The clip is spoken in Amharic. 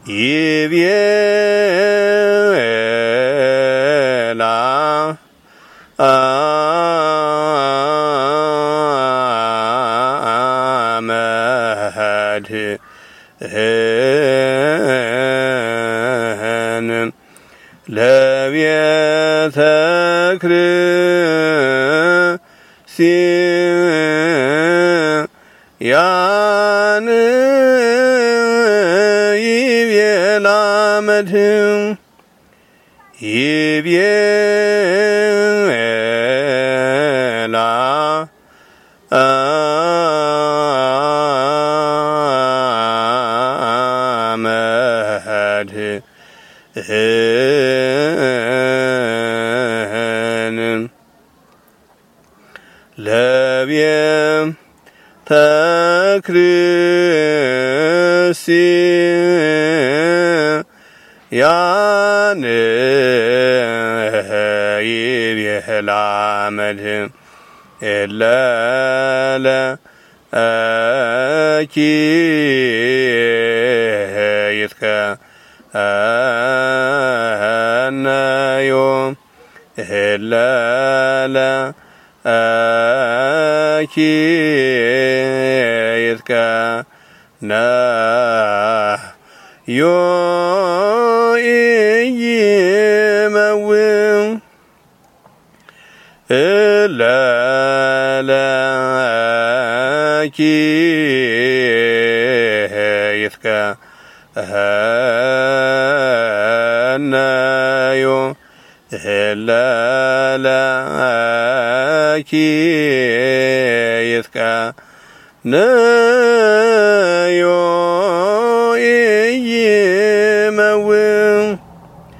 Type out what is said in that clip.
ይቤላ መድህን ለቤተ ክርስቲያን ይቤላ መድህን ይቤላ መድህን ለቤተ ክርስቲያን ይቤላ መድህን እለለኪ ይትከነዮ እለለኪ ይትከነዮ ኢይመውእ እለለኪ ይትከነዮ እለለኪ ይትከነዮ ኢይመውእ